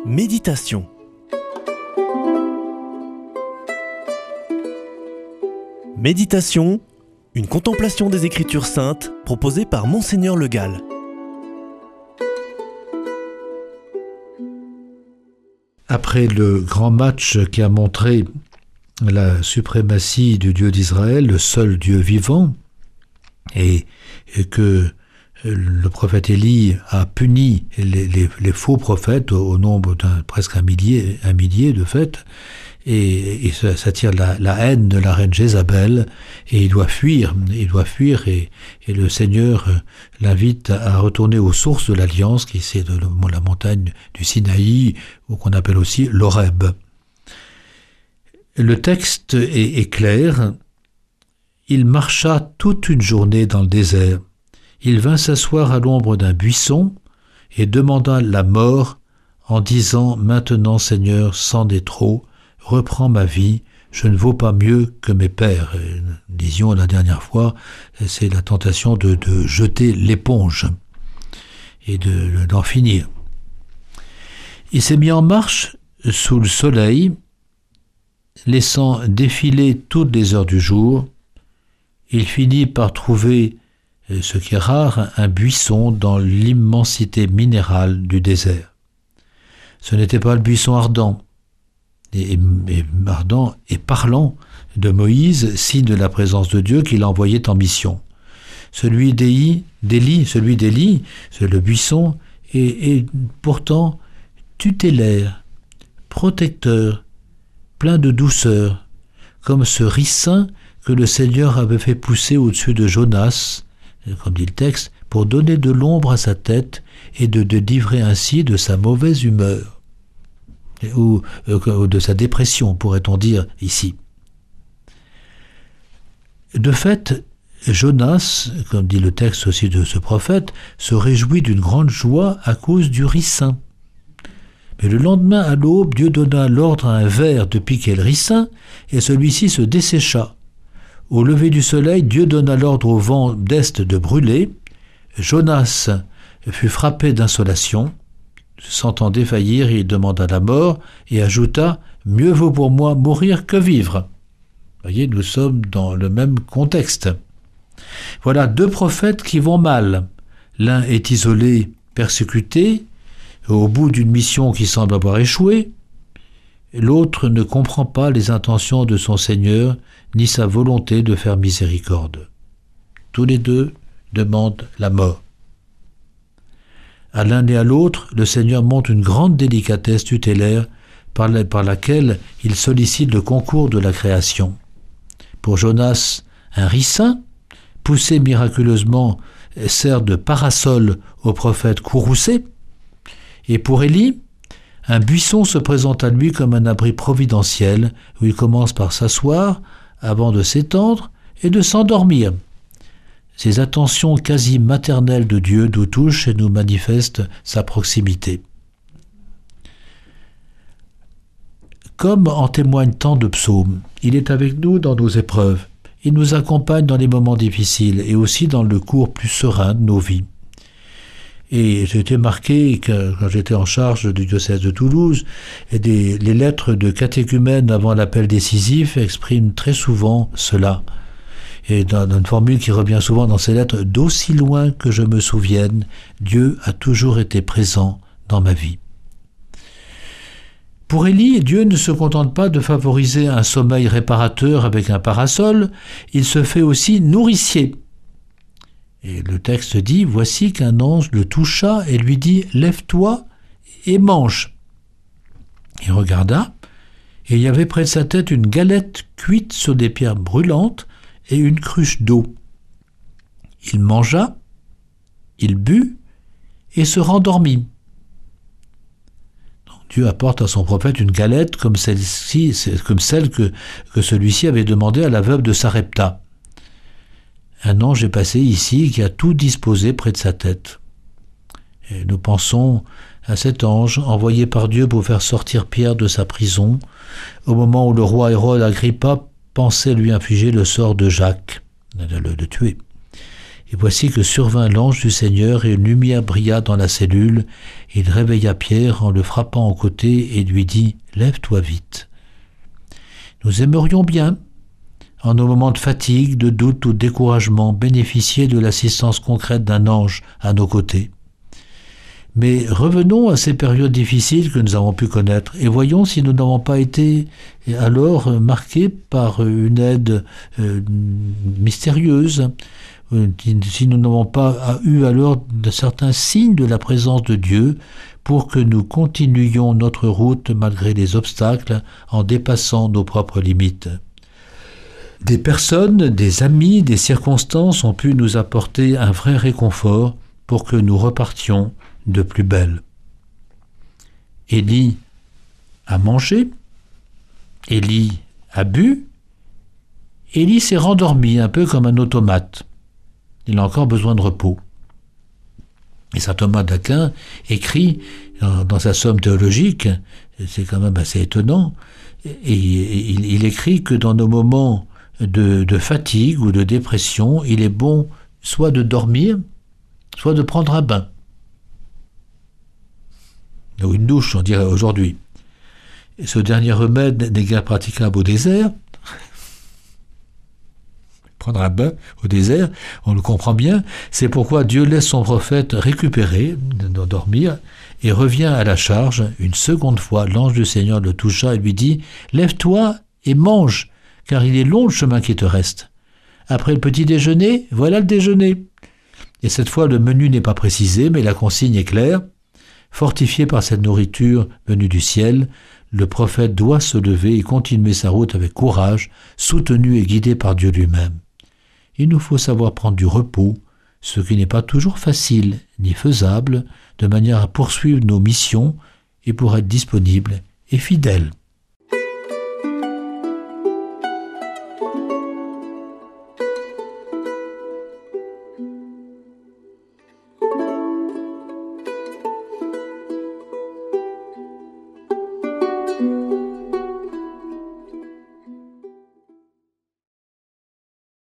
Méditation. Méditation, une contemplation des Écritures saintes proposée par Monseigneur Le Gall. Après le grand match qui a montré la suprématie du Dieu d'Israël, le seul Dieu vivant, et que le prophète Élie a puni les faux prophètes au nombre presque un millier de fait, et ça tire la haine de la reine Jézabel, et il doit fuir, et le Seigneur l'invite à retourner aux sources de l'Alliance, qui c'est la montagne du Sinaï, ou qu'on appelle aussi l'Horeb. Le texte est clair. Il marcha toute une journée dans le désert. Il vint s'asseoir à l'ombre d'un buisson et demanda la mort en disant « Maintenant, Seigneur, c'en est trop, reprends ma vie, je ne vaux pas mieux que mes pères. » Disions la dernière fois, c'est la tentation de jeter l'éponge et d'en finir. Il s'est mis en marche sous le soleil, laissant défiler toutes les heures du jour. Il finit par trouver, ce qui est rare, un buisson dans l'immensité minérale du désert. Ce n'était pas le buisson ardent et parlant de Moïse, signe de la présence de Dieu qu'il envoyait en mission. Celui d'Élie, c'est le buisson, est pourtant tutélaire, protecteur, plein de douceur, comme ce ricin que le Seigneur avait fait pousser au-dessus de Jonas, comme dit le texte, pour donner de l'ombre à sa tête et de délivrer ainsi de sa mauvaise humeur, ou de sa dépression, pourrait-on dire ici. De fait, Jonas, comme dit le texte aussi de ce prophète, se réjouit d'une grande joie à cause du ricin. Mais le lendemain, à l'aube, Dieu donna l'ordre à un ver de piquer le ricin, et celui-ci se dessécha. Au lever du soleil, Dieu donna l'ordre au vent d'est de brûler. Jonas fut frappé d'insolation. Se sentant défaillir, il demanda la mort et ajouta « Mieux vaut pour moi mourir que vivre ». Voyez, nous sommes dans le même contexte. Voilà deux prophètes qui vont mal. L'un est isolé, persécuté, au bout d'une mission qui semble avoir échoué. L'autre ne comprend pas les intentions de son Seigneur, ni sa volonté de faire miséricorde. Tous les deux demandent la mort. À l'un et à l'autre, le Seigneur montre une grande délicatesse tutélaire par laquelle il sollicite le concours de la création. Pour Jonas, un ricin, poussé miraculeusement, sert de parasol au prophète courroucé, et pour Élie, un buisson se présente à lui comme un abri providentiel où il commence par s'asseoir avant de s'étendre et de s'endormir. Ces attentions quasi maternelles de Dieu nous touchent et nous manifestent sa proximité. Comme en témoignent tant de psaumes, il est avec nous dans nos épreuves. Il nous accompagne dans les moments difficiles et aussi dans le cours plus serein de nos vies. Et j'ai été marqué, quand j'étais en charge du diocèse de Toulouse, les lettres de catéchumènes avant l'appel décisif expriment très souvent cela. Et dans une formule qui revient souvent dans ces lettres, « D'aussi loin que je me souvienne, Dieu a toujours été présent dans ma vie ». Pour Élie, Dieu ne se contente pas de favoriser un sommeil réparateur avec un parasol, il se fait aussi nourricier. Et le texte dit « Voici qu'un ange le toucha et lui dit « Lève-toi et mange ». Il regarda, et il y avait près de sa tête une galette cuite sur des pierres brûlantes et une cruche d'eau. Il mangea, il but et se rendormit. Donc Dieu apporte à son prophète une galette comme celle que celui-ci avait demandé à la veuve de Sarepta. Un ange est passé ici qui a tout disposé près de sa tête. Et nous pensons à cet ange envoyé par Dieu pour faire sortir Pierre de sa prison, au moment où le roi Hérode Agrippa pensait lui infliger le sort de Jacques, de le tuer. Et voici que survint l'ange du Seigneur, et une lumière brilla dans la cellule. Il réveilla Pierre en le frappant au côté et lui dit « Lève-toi vite ». Nous aimerions bien, en nos moments de fatigue, de doute ou de découragement, bénéficier de l'assistance concrète d'un ange à nos côtés. Mais revenons à ces périodes difficiles que nous avons pu connaître et voyons si nous n'avons pas été alors marqués par une aide mystérieuse, si nous n'avons pas eu alors de certains signes de la présence de Dieu pour que nous continuions notre route malgré les obstacles en dépassant nos propres limites. Des personnes, des amis, des circonstances ont pu nous apporter un vrai réconfort pour que nous repartions de plus belle. Élie a mangé, Élie a bu, Élie s'est rendormi un peu comme un automate. Il a encore besoin de repos. Et saint Thomas d'Aquin écrit dans sa somme théologique, c'est quand même assez étonnant, et il écrit que dans nos moments de fatigue ou de dépression, il est bon soit de dormir, soit de prendre un bain. Ou une douche, on dirait aujourd'hui. Et ce dernier remède n'est guère praticable au désert. Prendre un bain au désert, on le comprend bien, c'est pourquoi Dieu laisse son prophète récupérer, dormir, et revient à la charge. Une seconde fois, l'ange du Seigneur le toucha et lui dit « Lève-toi et mange, car il est long le chemin qui te reste. Après le petit déjeuner, voilà le déjeuner. » Et cette fois, le menu n'est pas précisé, mais la consigne est claire. Fortifié par cette nourriture venue du ciel, le prophète doit se lever et continuer sa route avec courage, soutenu et guidé par Dieu lui-même. Il nous faut savoir prendre du repos, ce qui n'est pas toujours facile ni faisable, de manière à poursuivre nos missions et pour être disponible et fidèle.